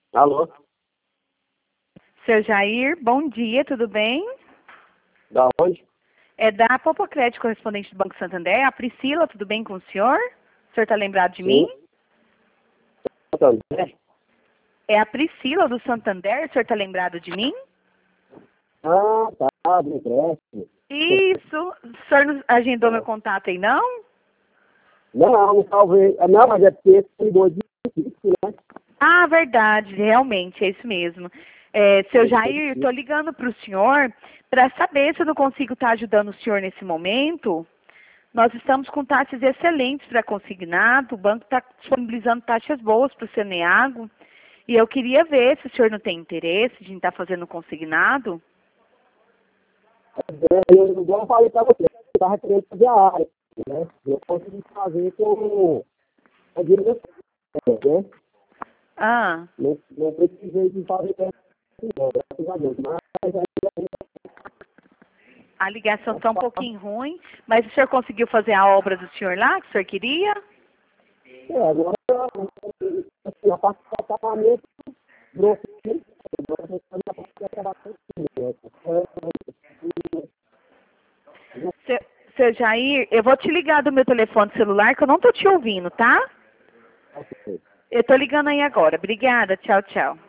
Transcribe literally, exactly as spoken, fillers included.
Alô? Seu Jair, bom dia, tudo bem? Da onde? É da Popocrédito, correspondente do Banco Santander. A Priscila, tudo bem com o senhor? O senhor está lembrado de Sim. mim? Santander? É a Priscila do Santander, o senhor está lembrado de mim? Ah, tá, do empréstimo. Isso, o senhor não agendou meu contato aí, não? Não, não, talvez. Ah, não, mas é porque esse ligou de difícil, né? Ah, verdade, realmente, é isso mesmo. É, seu Jair, estou ligando para o senhor para saber se eu não consigo estar ajudando o senhor nesse momento. Nós estamos com taxas excelentes para consignado, o banco está disponibilizando taxas boas para o Ceneago. E eu queria ver se o senhor não tem interesse de estar fazendo consignado. É, eu, igual eu falei pra você, eu estava querendo fazer a área, né? Eu consegui fazer com a direção, né? Ah, Não, não precisei de fazer não, graças a Deus. Mas ainda a ligação está um pouquinho ruim, mas o senhor conseguiu fazer a obra do senhor lá, que o senhor queria? é, agora assim, a parte do tratamento grosso, agora eu estou na parte de acabação, né? Seu, seu Jair, eu vou te ligar do meu telefone celular, que eu não estou te ouvindo, tá? Eu estou ligando aí agora. Obrigada, tchau, tchau.